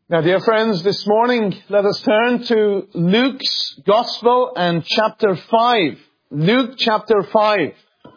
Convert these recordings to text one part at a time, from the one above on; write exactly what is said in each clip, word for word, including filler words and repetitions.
Now, dear friends, this morning, let us turn to Luke's Gospel and chapter five. Luke chapter five.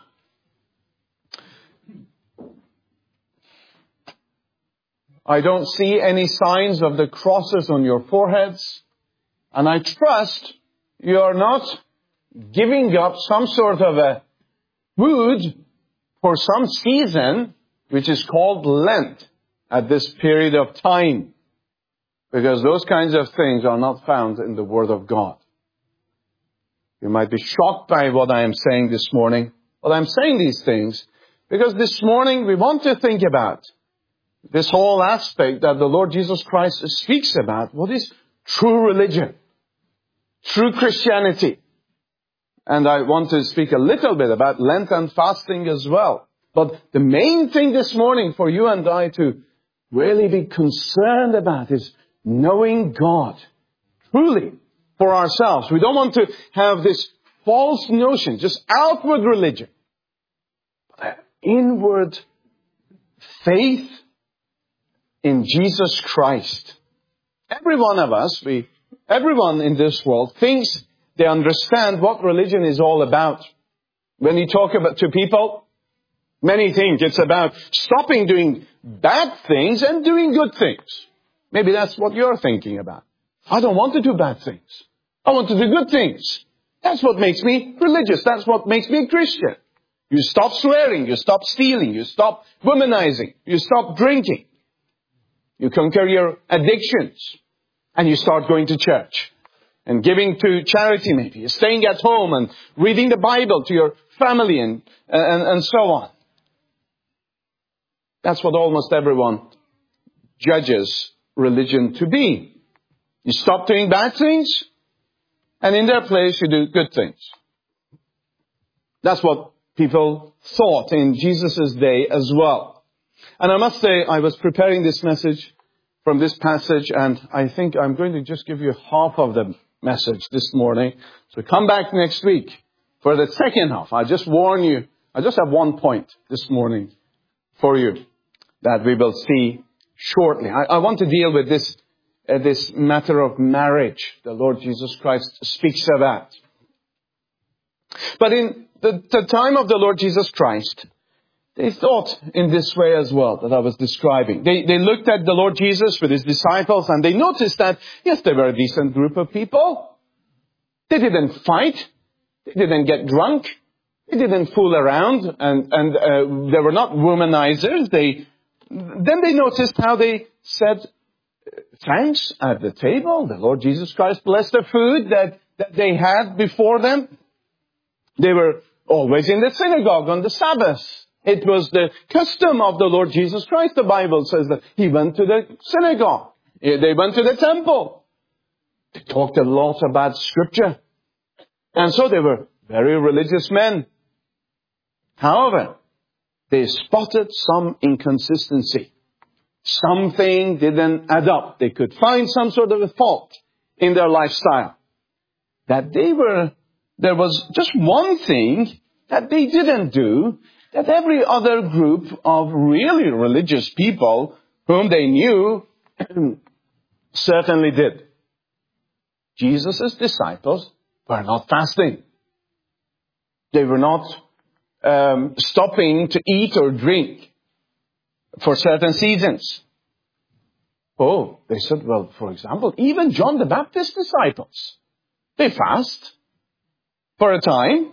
I don't see any signs of the crosses on your foreheads, and I trust you are not giving up some sort of a food for some season, which is called Lent, at this period of time. Because those kinds of things are not found in the Word of God. You might be shocked by what I am saying this morning. But I'm saying these things because this morning we want to think about this whole aspect that the Lord Jesus Christ speaks about. What is true religion? True Christianity. And I want to speak a little bit about Lent and fasting as well. But the main thing this morning for you and I to really be concerned about is knowing God truly for ourselves. We don't want to have this false notion, just outward religion, but inward faith in Jesus Christ. Every one of us, we, everyone in this world thinks they understand what religion is all about. When you talk about to people, many think it's about stopping doing bad things and doing good things. Maybe that's what you're thinking about. I don't want to do bad things. I want to do good things. That's what makes me religious. That's what makes me a Christian. You stop swearing. You stop stealing. You stop womanizing. You stop drinking. You conquer your addictions. And you start going to church. And giving to charity maybe. You're staying at home and reading the Bible to your family and, and, and so on. That's what almost everyone judges religion to be. You stop doing bad things, and in their place you do good things. That's what people thought in Jesus' day as well. And I must say, I was preparing this message from this passage, and I think I'm going to just give you half of the message this morning. So come back next week for the second half. I just warn you, I just have one point this morning for you that we will see shortly. I, I want to deal with this uh, this matter of marriage the Lord Jesus Christ speaks about. But in the, the time of the Lord Jesus Christ, they thought in this way as well that I was describing. They, they looked at the Lord Jesus with His disciples and they noticed that, yes, they were a decent group of people. They didn't fight. They didn't get drunk. They didn't fool around and, and uh, they were not womanizers. They Then they noticed how they said thanks at the table. The Lord Jesus Christ blessed the food that, that they had before them. They were always in the synagogue on the Sabbath. It was the custom of the Lord Jesus Christ. The Bible says that He went to the synagogue. They went to the temple. They talked a lot about Scripture. And so they were very religious men. However, they spotted some inconsistency. Something didn't add up. They could find some sort of a fault in their lifestyle. That they were, there was just one thing that they didn't do that every other group of really religious people whom they knew certainly did. Jesus' disciples were not fasting. They were not Um, stopping to eat or drink for certain seasons. Oh, they said, well, for example, even John the Baptist's disciples, they fast for a time,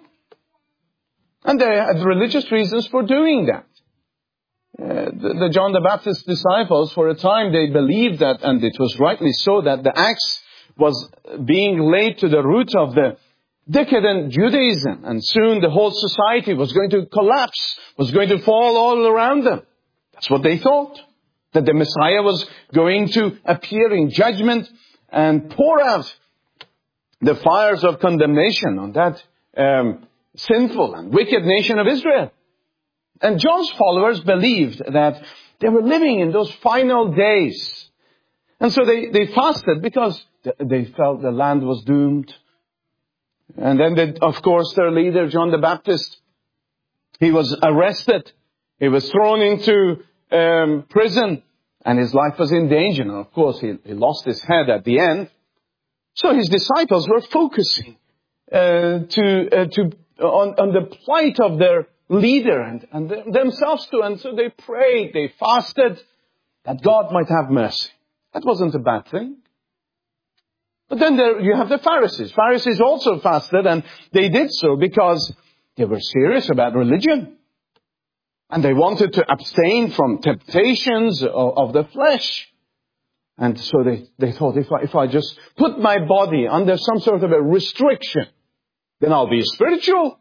and they had religious reasons for doing that. Uh, the, the John the Baptist disciples, for a time, they believed that, and it was rightly so, that the axe was being laid to the root of the decadent Judaism, and soon the whole society was going to collapse, was going to fall all around them. That's what they thought. That the Messiah was going to appear in judgment and pour out the fires of condemnation on that um, sinful and wicked nation of Israel. And John's followers believed that they were living in those final days. And so they, they fasted because they felt the land was doomed. And then, they, of course, their leader, John the Baptist, he was arrested. He was thrown into um, prison. And his life was in danger. And of course, he, he lost his head at the end. So his disciples were focusing uh, to, uh, to on, on the plight of their leader and, and themselves too. And so they prayed, they fasted, that God might have mercy. That wasn't a bad thing. But then there you have the Pharisees. Pharisees also fasted, and they did so because they were serious about religion. And they wanted to abstain from temptations of, of the flesh. And so they, they thought, if I, if I just put my body under some sort of a restriction, then I'll be spiritual.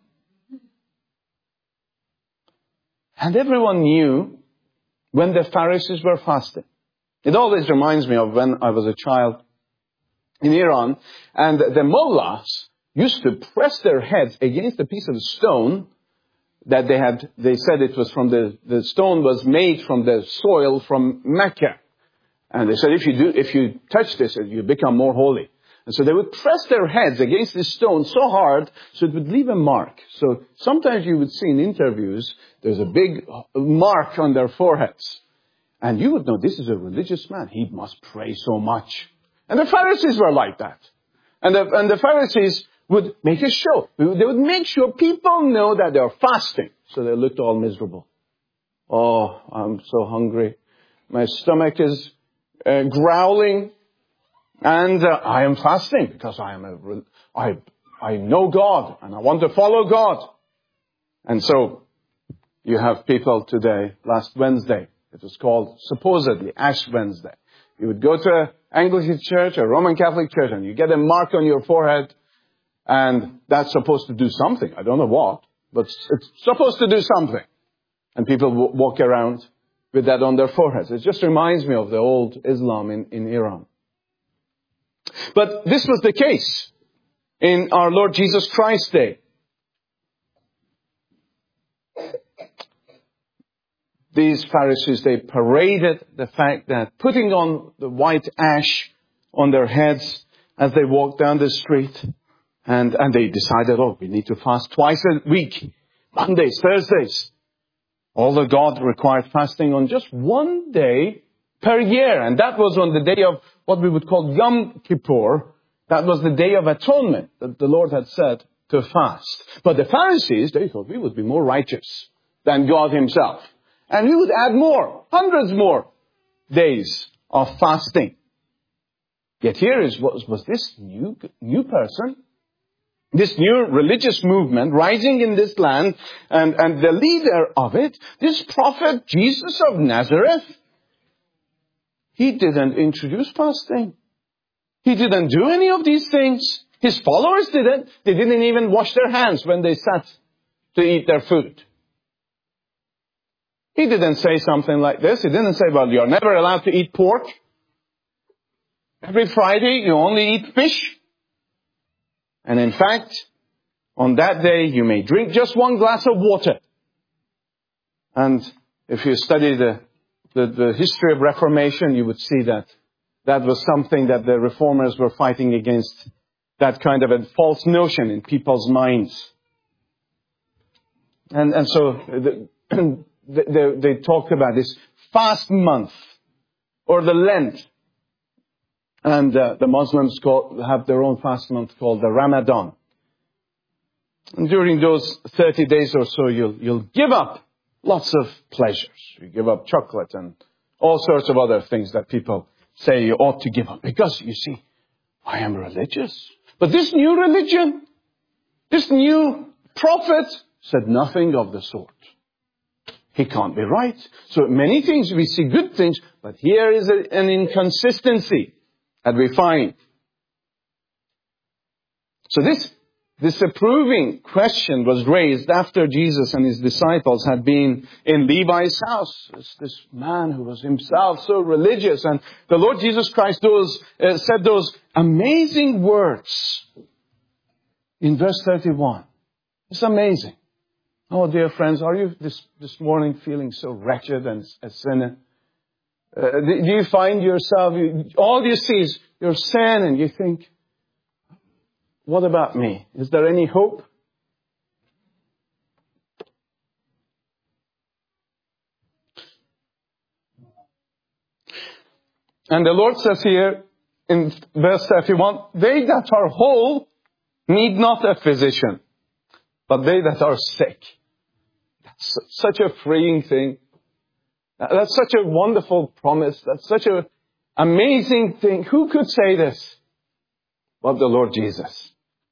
And everyone knew when the Pharisees were fasting. It always reminds me of when I was a child in Iran, and the mullahs used to press their heads against a piece of stone that they had, they said it was from the, the stone was made from the soil from Mecca. And they said, if you do, if you touch this, you become more holy. And so they would press their heads against this stone so hard, so it would leave a mark. So sometimes you would see in interviews, there's a big mark on their foreheads. And you would know, this is a religious man. He must pray so much. And the Pharisees were like that. And the, and the Pharisees would make a show. They would make sure people know that they're fasting. So they looked all miserable. Oh, I'm so hungry. My stomach is uh, growling. And uh, I am fasting because I am a, I, I know God and I want to follow God. And so you have people today, last Wednesday, it was called supposedly Ash Wednesday. You would go to an Anglican church, a Roman Catholic church, and you get a mark on your forehead, and that's supposed to do something. I don't know what, but it's supposed to do something. And people w- walk around with that on their foreheads. It just reminds me of the old Islam in, in Iran. But this was the case in our Lord Jesus Christ's day. These Pharisees, they paraded the fact that putting on the white ash on their heads as they walked down the street. And, and they decided, oh, we need to fast twice a week. Mondays, Thursdays. Although God required fasting on just one day per year. And that was on the day of what we would call Yom Kippur. That was the day of atonement that the Lord had said to fast. But the Pharisees, they thought we would be more righteous than God himself. And we would add more, hundreds more days of fasting. Yet here is was, was this new, new person, this new religious movement rising in this land, and, and the leader of it, this prophet Jesus of Nazareth. He didn't introduce fasting. He didn't do any of these things. His followers didn't. They didn't even wash their hands when they sat to eat their food. He didn't say something like this. He didn't say, well, you're never allowed to eat pork. Every Friday you only eat fish. And in fact, on that day you may drink just one glass of water. And if you study the, the, the history of Reformation, you would see that that was something that the reformers were fighting against, that kind of a false notion in people's minds. And, and so the, they, they talked about this fast month, or the Lent. And uh, the Muslims call, have their own fast month called the Ramadan. And during those thirty days or so, you'll, you'll give up lots of pleasures. You give up chocolate and all sorts of other things that people say you ought to give up. Because, you see, I am religious. But this new religion, this new prophet said nothing of the sort. He can't be right. So many things, we see good things, but here is a, an inconsistency that we find. So this disapproving question was raised after Jesus and his disciples had been in Levi's house. It's this man who was himself so religious. And the Lord Jesus Christ those, uh, said those amazing words in verse thirty-one. It's amazing. Oh, dear friends, are you this, this morning feeling so wretched and a sinner? Uh, do you find yourself, you, all you see is your sin, and you think, what about me? Is there any hope? And the Lord says here in verse thirty-one, they that are whole need not a physician, but they that are sick. That's such a freeing thing. That's such a wonderful promise. That's such an amazing thing. Who could say this but the Lord Jesus?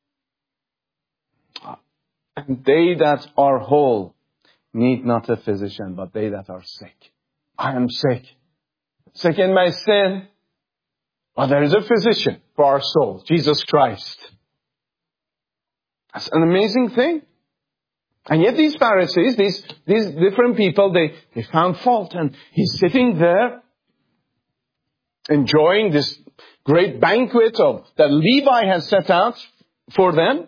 And they that are whole need not a physician, but they that are sick. I am sick. Sick in my sin. But there is a physician for our soul, Jesus Christ. That's an amazing thing. And yet these Pharisees, these, these different people, they, they found fault. And he's sitting there enjoying this great banquet of, that Levi has set out for them.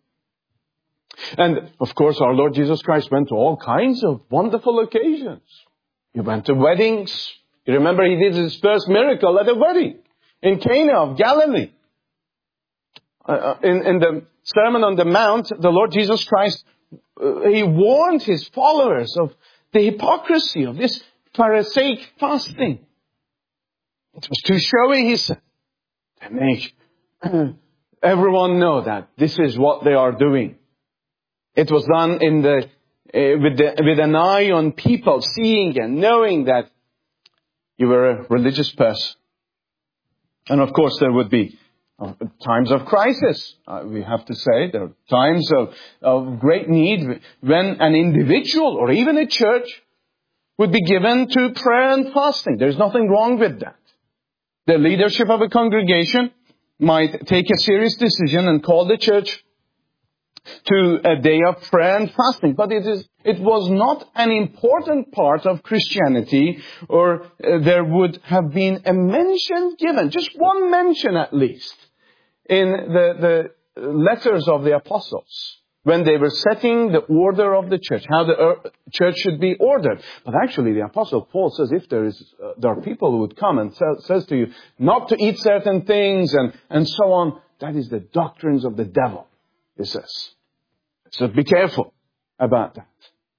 And of course our Lord Jesus Christ went to all kinds of wonderful occasions. He went to weddings. You remember he did his first miracle at a wedding in Cana of Galilee. Uh, in, in the Sermon on the Mount, the Lord Jesus Christ, uh, he warned his followers of the hypocrisy of this Pharisaic fasting. It was too showy, he said, to make everyone know that this is what they are doing. It was done in the, uh, with the, with an eye on people seeing and knowing that you were a religious person. And of course there would be uh, times of crisis, uh, we have to say. There are times of, of great need when an individual or even a church would be given to prayer and fasting. There's nothing wrong with that. The leadership of a congregation might take a serious decision and call the church to a day of prayer and fasting. But it is, it was not an important part of Christianity, or uh, there would have been a mention given, just one mention at least, in the, the letters of the apostles, when they were setting the order of the church, how the uh, church should be ordered. But actually the apostle Paul says if there is, uh, there are people who would come and sa- says to you not to eat certain things and, and so on, that is the doctrines of the devil, he says. So be careful about that.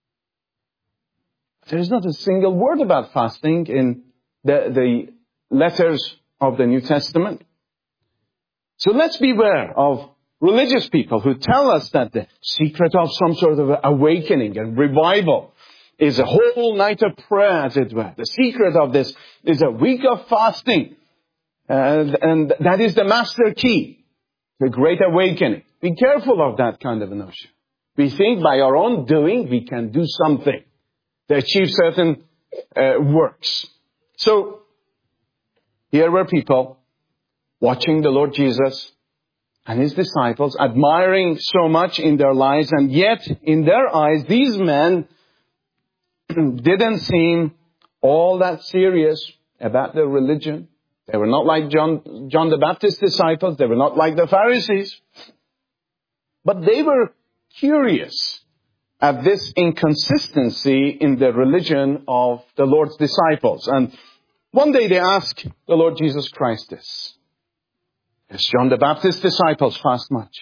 There is not a single word about fasting in the, the letters of the New Testament. So let's beware of religious people who tell us that the secret of some sort of awakening and revival is a whole night of prayer, as it were. The secret of this is a week of fasting. And, and that is the master key, the great awakening. Be careful of that kind of a notion. We think by our own doing we can do something to achieve certain uh, works. So here were people watching the Lord Jesus and his disciples, admiring so much in their lives, and yet in their eyes these men didn't seem all that serious about their religion. They were not like John, John the Baptist's disciples. They were not like the Pharisees. But they were curious at this inconsistency in the religion of the Lord's disciples. And one day they asked the Lord Jesus Christ this: does John the Baptist's disciples fast much?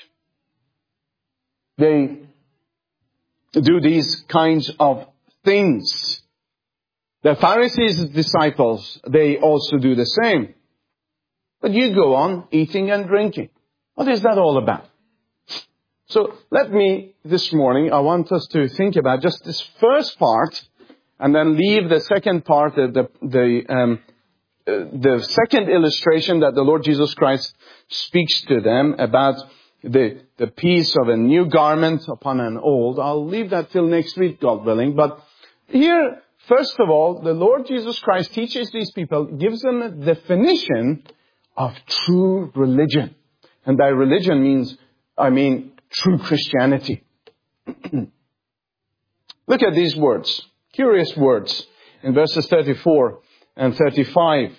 They do these kinds of things. The Pharisees' disciples, they also do the same. But you go on eating and drinking. What is that all about? So let me, this morning, I want us to think about just this first part, and then leave the second part, the, the, the, um, uh, the second illustration that the Lord Jesus Christ speaks to them about the, the piece of a new garment upon an old. I'll leave that till next week, God willing. But here, first of all, the Lord Jesus Christ teaches these people, gives them a definition of true religion. And by religion means, I mean, true Christianity. Look at these words, curious words, in verses thirty-four and thirty-five.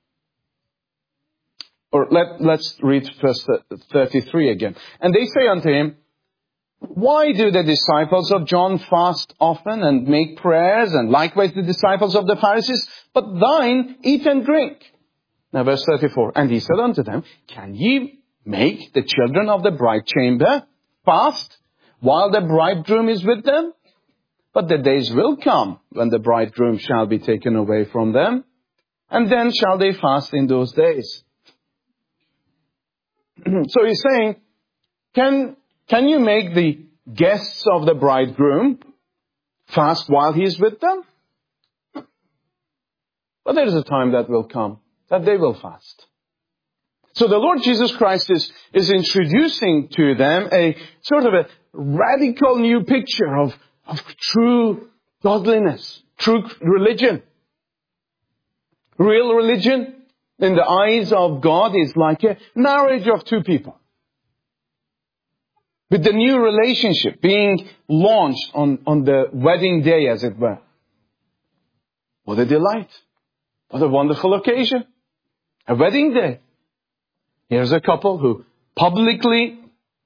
Or let, let's read verse thirty-three again. And they say unto him, why do the disciples of John fast often and make prayers, and likewise the disciples of the Pharisees, but thine eat and drink? Now verse thirty-four. And he said unto them, can ye make the children of the bride chamber fast while the bridegroom is with them? But the days will come when the bridegroom shall be taken away from them, and then shall they fast in those days. So he's saying, can, can you make the guests of the bridegroom fast while he's with them? But there is a time that will come that they will fast. So the Lord Jesus Christ is, is introducing to them a sort of a radical new picture of, of true godliness, true religion. Real religion in the eyes of God is like a marriage of two people. With the new relationship being launched on, on the wedding day, as it were. What a delight. What a wonderful occasion. A wedding day. Here's a couple who publicly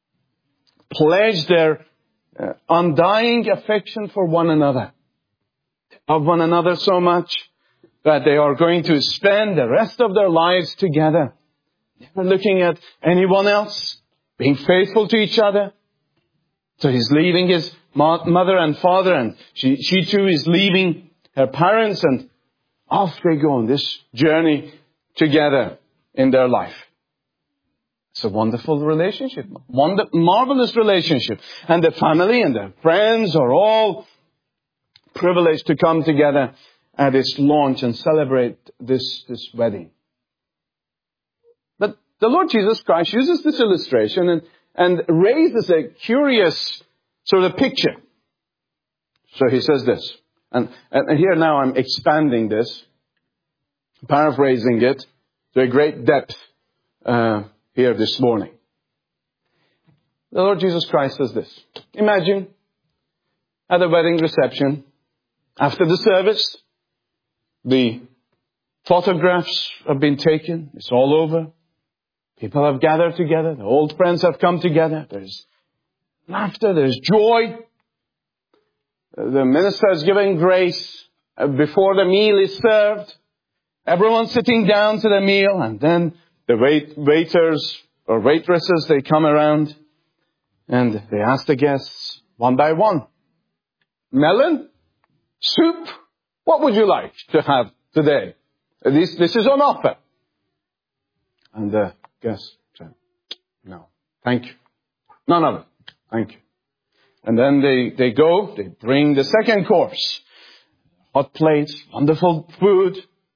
pledge their uh, undying affection for one another. Love one another so much that they are going to spend the rest of their lives together. Never looking at anyone else. Being faithful to each other. So he's leaving his mother and father, and she, she too is leaving her parents, and off they go on this journey together in their life. It's a wonderful relationship. Wonder, marvelous relationship. And the family and the friends are all privileged to come together at its launch and celebrate this, this wedding. But the Lord Jesus Christ uses this illustration and, and raises a curious sort of picture. So he says this. And, and here now I'm expanding this, paraphrasing it to a great depth uh, here this morning. The Lord Jesus Christ says this. Imagine at a wedding reception, after the service, the photographs have been taken. It's all over. People have gathered together. The old friends have come together. There's laughter. There's joy. The minister is giving grace before the meal is served. Everyone's sitting down to the meal, and then the wait, waiters or waitresses, they come around and they ask the guests one by one, melon, soup, what would you like to have today? This, this is on offer. And the guests say, no, thank you. None of it. Thank you. And then they, they go, they bring the second course. Hot plates, wonderful food,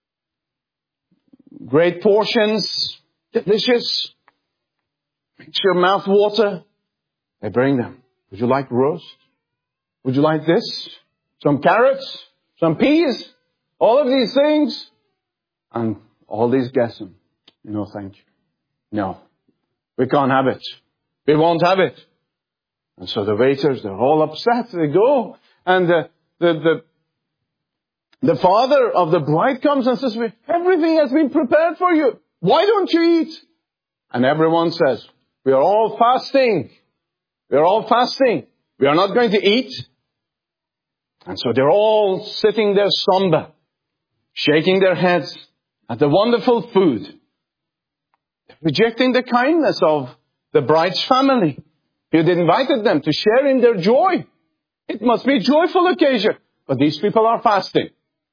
great portions, delicious, makes your mouth water. They bring them. Would you like roast? Would you like this? Some carrots? Some peas? All of these things? And all these guests, no thank you. No, we can't have it. We won't have it. And so the waiters, they're all upset. They go. And the, the, the, the father of the bride comes and says, everything has been prepared for you. Why don't you eat? And everyone says, we are all fasting. We are all fasting. We are not going to eat. And so they're all sitting there somber, shaking their heads at the wonderful food, rejecting the kindness of the bride's family. He had invited them to share in their joy. It must be a joyful occasion. But these people are fasting.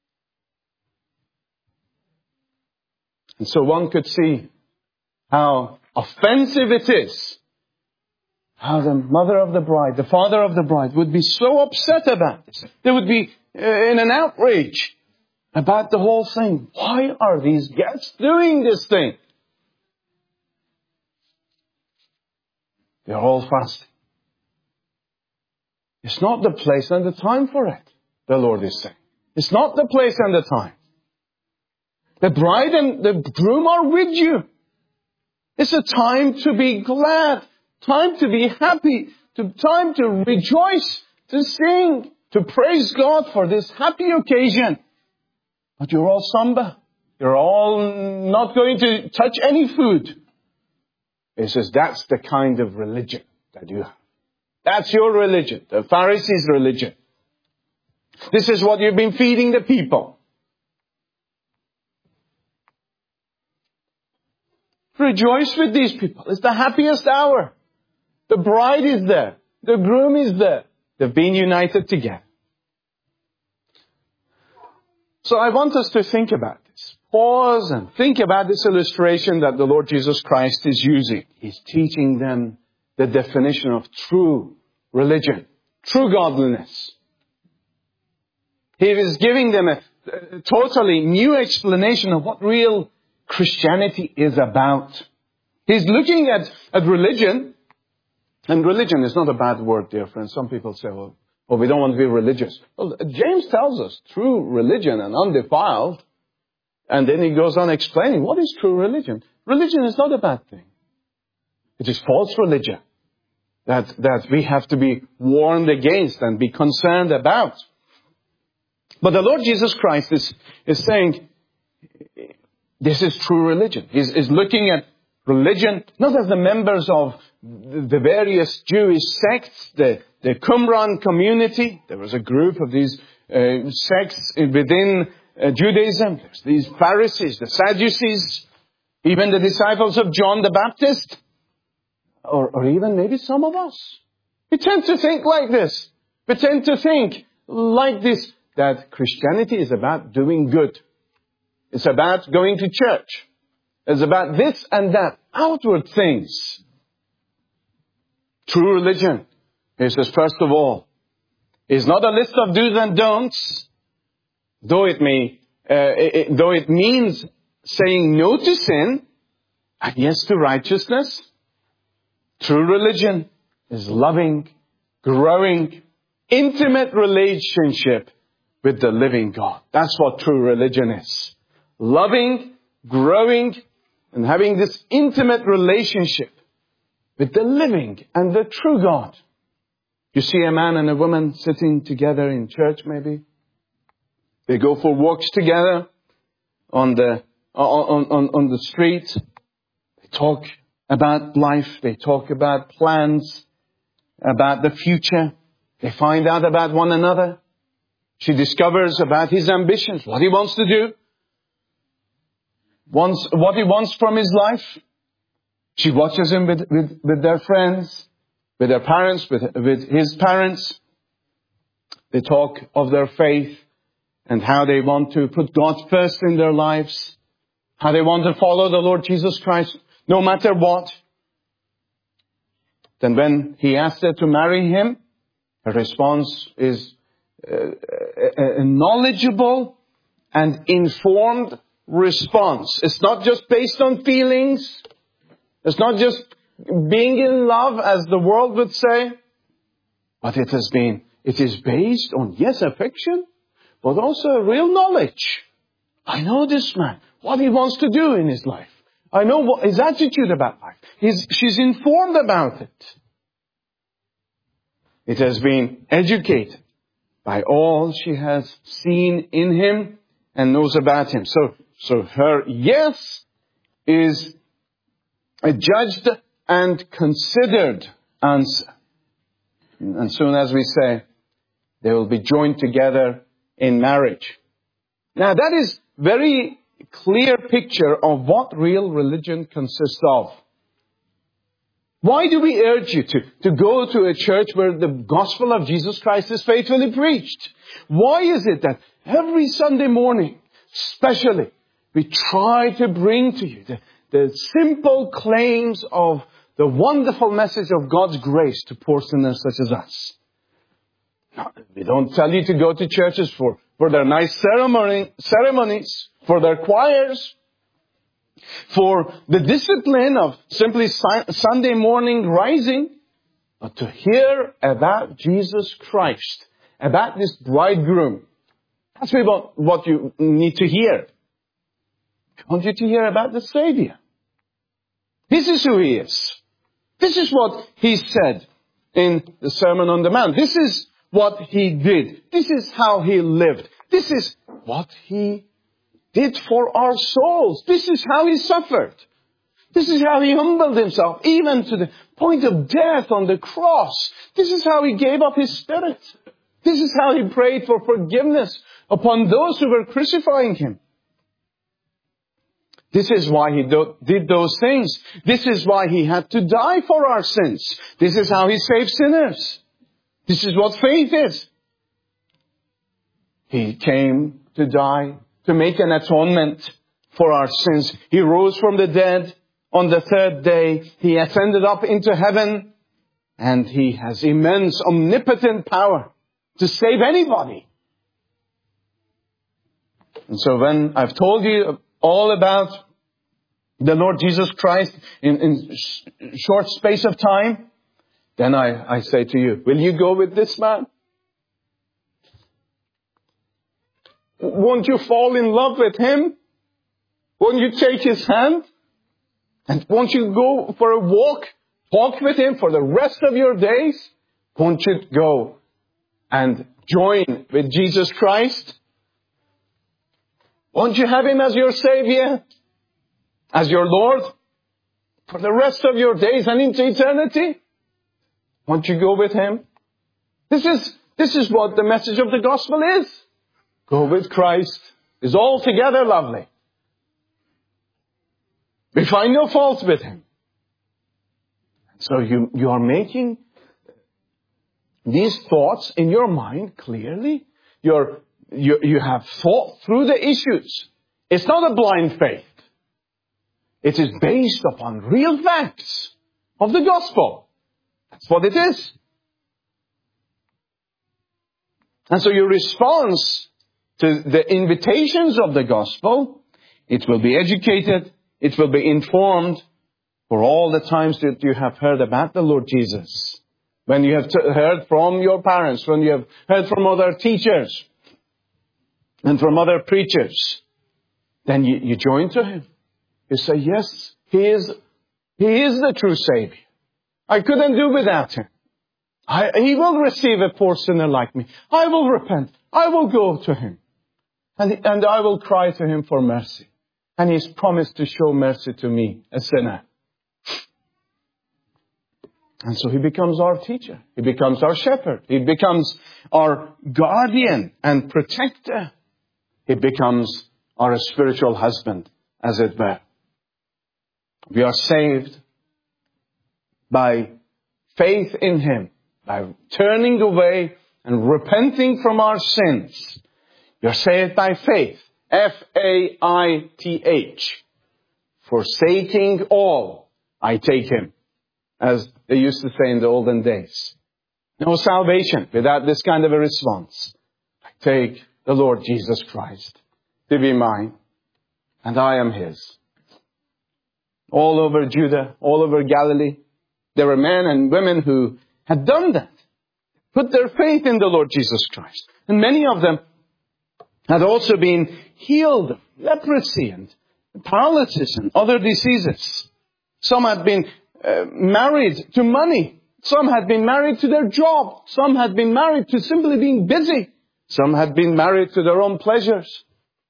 And so one could see how offensive it is. How the mother of the bride, the father of the bride would be so upset about this. They would be in an outrage about the whole thing. Why are these guests doing this thing? They're all fasting. It's not the place and the time for it, the Lord is saying. It's not the place and the time. The bride and the groom are with you. It's a time to be glad, time to be happy, to time to rejoice, to sing, to praise God for this happy occasion. But you're all somber. You're all not going to touch any food. He says, that's the kind of religion that you have. That's your religion, the Pharisees' religion. This is what you've been feeding the people. Rejoice with these people. It's the happiest hour. The bride is there. The groom is there. They've been united together. So I want us to think about this. Pause and think about this illustration that the Lord Jesus Christ is using. He's teaching them the definition of true religion, true godliness. He is giving them a, a totally new explanation of what real Christianity is about. He's looking at, at religion, and religion is not a bad word, dear friends. Some people say, well, well, we don't want to be religious. Well, James tells us true religion and undefiled, and then he goes on explaining what is true religion. Religion is not a bad thing. It is false religion that, that we have to be warned against and be concerned about. But the Lord Jesus Christ is, is saying, this is true religion. He's, he's looking at religion, not as the members of the various Jewish sects, the, the Qumran community. There was a group of these uh, sects within uh, Judaism. There's these Pharisees, the Sadducees, even the disciples of John the Baptist, or, or even maybe some of us. We tend to think like this. We tend to think like this, that Christianity is about doing good. It's about going to church. It's about this and that, outward things. True religion, he says, first of all, is not a list of do's and don'ts, though it may, uh, it, though it means saying no to sin and yes to righteousness. True religion is loving, growing, intimate relationship with the living God. That's what true religion is. Loving, growing, and having this intimate relationship with the living and the true God. You see a man and a woman sitting together in church maybe. They go for walks together on the, on, on, on the street. They talk about life. They talk about plans, about the future. They find out about one another. She discovers about his ambitions, what he wants to do, wants, what he wants from his life. She watches him with, with, with their friends, with their parents, with, with his parents. They talk of their faith and how they want to put God first in their lives, how they want to follow the Lord Jesus Christ no matter what. Then when he asks her to marry him, her response is Uh, a, a knowledgeable and informed response. It's not just based on feelings. It's not just being in love, as the world would say. But it has been, it is based on, yes, affection, but also real knowledge. I know this man, what he wants to do in his life. I know what his attitude about life. He's, she's informed about it. It has been educated by all she has seen in him and knows about him. So, so her yes is a judged and considered answer. And soon as we say, they will be joined together in marriage. Now that is very clear picture of what real religion consists of. Why do we urge you to, to go to a church where the gospel of Jesus Christ is faithfully preached? Why is it that every Sunday morning, especially, we try to bring to you the, the simple claims of the wonderful message of God's grace to poor sinners such as us? Now, we don't tell you to go to churches for, for their nice ceremony, ceremonies, for their choirs, for the discipline of simply Sunday morning rising, but to hear about Jesus Christ, about this bridegroom. That's what you need to hear. I want you to hear about the Savior. This is who He is. This is what He said in the Sermon on the Mount. This is what He did. This is how He lived. This is what He did for our souls. This is how He suffered. This is how He humbled Himself, even to the point of death on the cross. This is how He gave up His Spirit. This is how He prayed for forgiveness upon those who were crucifying Him. This is why He do- did those things. This is why He had to die for our sins. This is how He saved sinners. This is what faith is. He came to die, to make an atonement for our sins. He rose from the dead on the third day. He ascended up into heaven. And He has immense, omnipotent power to save anybody. And so when I've told you all about the Lord Jesus Christ in, in sh- short space of time, then I, I say to you, will you go with this man? Won't you fall in love with Him? Won't you take His hand? And won't you go for a walk, talk with Him for the rest of your days? Won't you go and join with Jesus Christ? Won't you have Him as your Savior? As your Lord? For the rest of your days and into eternity? Won't you go with Him? This is, this is what the message of the gospel is. Go with Christ is altogether lovely. We find no fault with Him. So you, you are making these thoughts in your mind clearly. You're, you, you have thought through the issues. It's not a blind faith. It is based upon real facts of the gospel. That's what it is. And so your response to the invitations of the gospel, it will be educated, it will be informed for all the times that you have heard about the Lord Jesus. When you have t- heard from your parents, when you have heard from other teachers and from other preachers, then you, you join to Him. You say, yes, He is, He is the true Savior. I couldn't do without Him. I, he will receive a poor sinner like me. I will repent. I will go to Him. And, and I will cry to Him for mercy. And He's promised to show mercy to me, a sinner. And so He becomes our teacher. He becomes our shepherd. He becomes our guardian and protector. He becomes our spiritual husband, as it were. We are saved by faith in Him, by turning away and repenting from our sins. We are saved by faith. F A I T H. Forsaking all, I take Him. As they used to say in the olden days. No salvation without this kind of a response. I take the Lord Jesus Christ to be mine, and I am His. All over Judah, all over Galilee, there were men and women who had done that. Put their faith in the Lord Jesus Christ. And many of them had also been healed of leprosy and paralysis and other diseases. Some had been uh, married to money. Some had been married to their job. Some had been married to simply being busy. Some had been married to their own pleasures.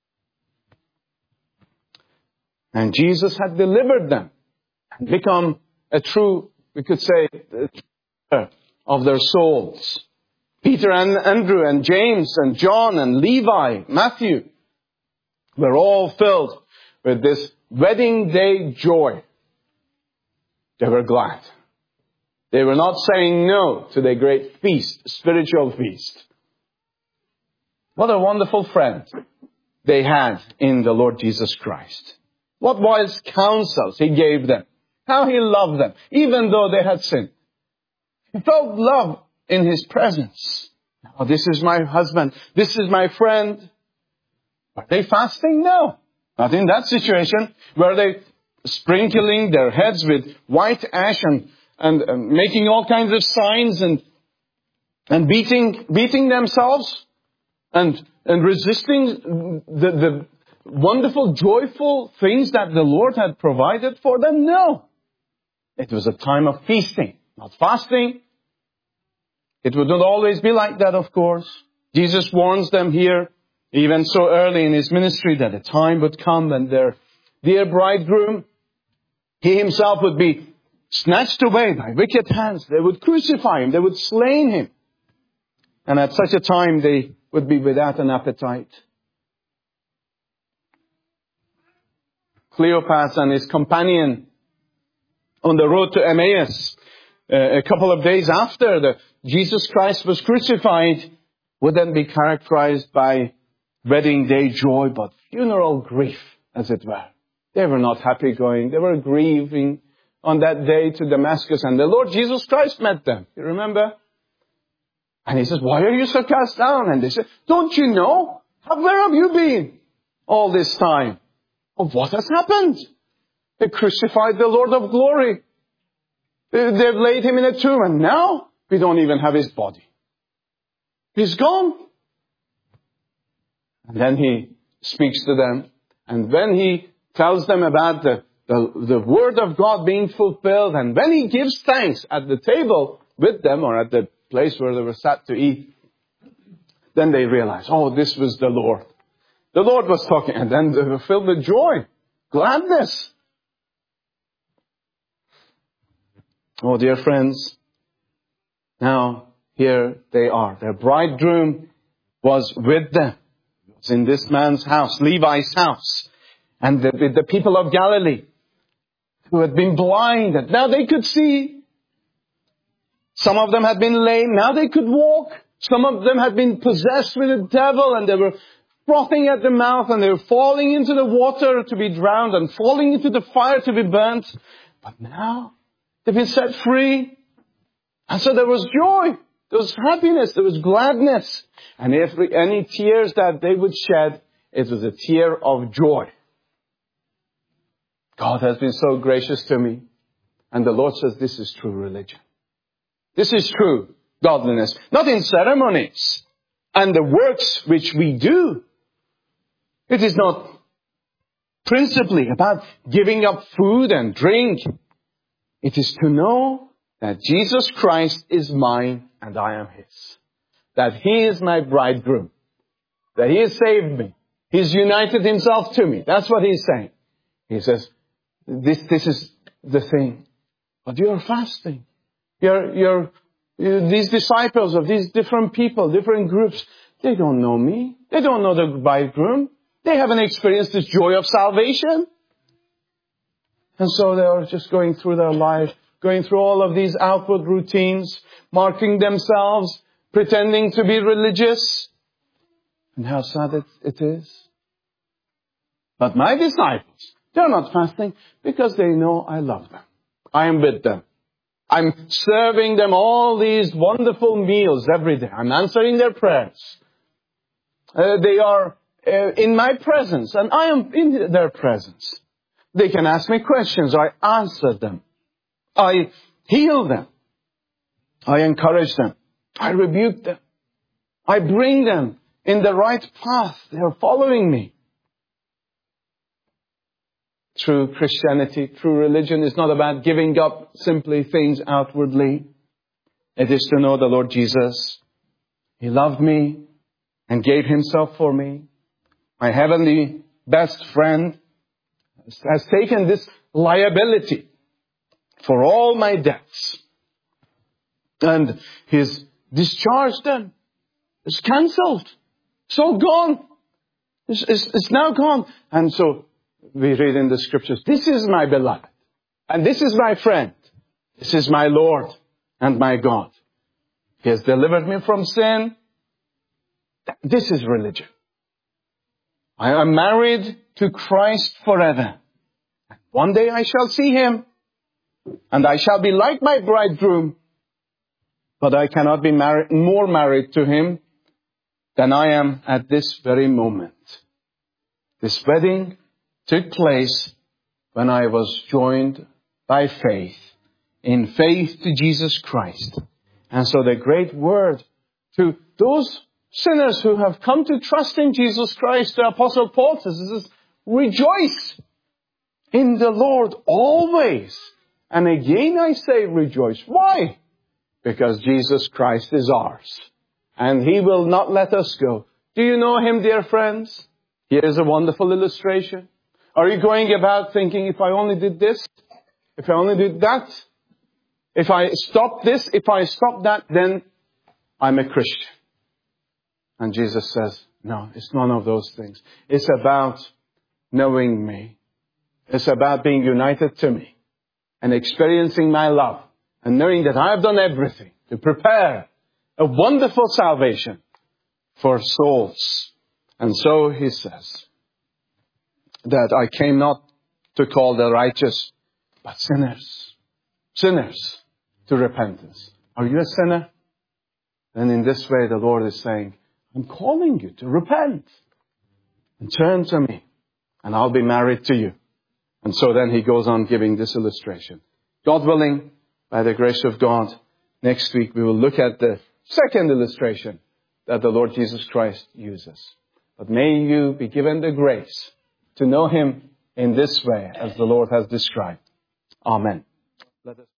And Jesus had delivered them and become a true, we could say, of their souls. Peter and Andrew and James and John and Levi, Matthew, were all filled with this wedding day joy. They were glad. They were not saying no to the great feast, spiritual feast. What a wonderful friend they had in the Lord Jesus Christ. What wise counsels He gave them. How He loved them, even though they had sinned. He felt love in His presence. Oh, this is my husband. This is my friend. Are they fasting? No. Not in that situation. Were they sprinkling their heads with white ash and, and, and making all kinds of signs and, and beating, beating themselves and, and resisting the, the wonderful, joyful things that the Lord had provided for them? No. It was a time of feasting, not fasting. It would not always be like that, of course. Jesus warns them here, even so early in His ministry, that a time would come when their dear bridegroom, He Himself would be snatched away by wicked hands. They would crucify Him. They would slay Him. And at such a time, they would be without an appetite. Cleopas and his companion on the road to Emmaus, uh, a couple of days after the Jesus Christ was crucified, would then be characterized by wedding day joy, but funeral grief, as it were. They were not happy going. They were grieving on that day to Damascus, and the Lord Jesus Christ met them. You remember? And he says, why are you so cast down? And they said, don't you know? Where have you been all this time? Oh, what has happened? They crucified the Lord of glory. They've laid him in a tomb, and now we don't even have his body. He's gone. And then he speaks to them, and when he tells them about the, the, the word of God being fulfilled, and when he gives thanks at the table with them, or at the place where they were sat to eat, then they realize, oh, this was the Lord. The Lord was talking, and then they were filled with joy, gladness. Oh, dear friends, now here they are. Their bridegroom was with them. He was in this man's house, Levi's house, and the, the, the people of Galilee who had been blinded. Now they could see. Some of them had been lame. Now they could walk. Some of them had been possessed with the devil, and they were frothing at the mouth, and they were falling into the water to be drowned and falling into the fire to be burnt. But now they've been set free. And so there was joy. There was happiness. There was gladness. And if any tears that they would shed, it was a tear of joy. God has been so gracious to me. And the Lord says, this is true religion. This is true godliness. Not in ceremonies and the works which we do. It is not principally about giving up food and drink. It is to know that Jesus Christ is mine and I am His. That He is my bridegroom. That He has saved me. He's united Himself to me. That's what He's saying. He says, this, this is the thing. But you're fasting. You're, you're, you're, these disciples of these different people, different groups, they don't know me. They don't know the bridegroom. They haven't experienced this joy of salvation. And so they are just going through their life, going through all of these outward routines, marking themselves, pretending to be religious. And how sad it, it is. But my disciples, they're not fasting because they know I love them. I am with them. I'm serving them all these wonderful meals every day. I'm answering their prayers. Uh, they are uh, in my presence, and I am in their presence. They can ask me questions. I answer them. I heal them. I encourage them. I rebuke them. I bring them in the right path. They are following me. True Christianity, true religion is not about giving up simply things outwardly. It is to know the Lord Jesus. He loved me and gave Himself for me. My heavenly best friend has taken this liability for all my debts. And He's discharged them. It's cancelled. So gone. It's, it's, it's now gone. And so we read in the scriptures, this is my beloved. And this is my friend. This is my Lord and my God. He has delivered me from sin. This is religion. I am married to Christ forever. One day I shall see Him. And I shall be like my bridegroom. But I cannot be married, more married to Him than I am at this very moment. This wedding took place when I was joined by faith, in faith to Jesus Christ. And so the great word to those sinners who have come to trust in Jesus Christ, the Apostle Paul says, is rejoice in the Lord always. And again I say rejoice. Why? Because Jesus Christ is ours. And He will not let us go. Do you know Him, dear friends? Here is a wonderful illustration. Are you going about thinking, if I only did this, if I only did that, if I stop this, if I stop that, then I'm a Christian? And Jesus says, no, it's none of those things. It's about knowing me. It's about being united to me and experiencing my love and knowing that I have done everything to prepare a wonderful salvation for souls. And so he says that I came not to call the righteous, but sinners. Sinners to repentance. Are you a sinner? Then in this way the Lord is saying, I'm calling you to repent and turn to me, and I'll be married to you. And so then he goes on giving this illustration. God willing, by the grace of God, next week we will look at the second illustration that the Lord Jesus Christ uses. But may you be given the grace to know Him in this way as the Lord has described. Amen. Let us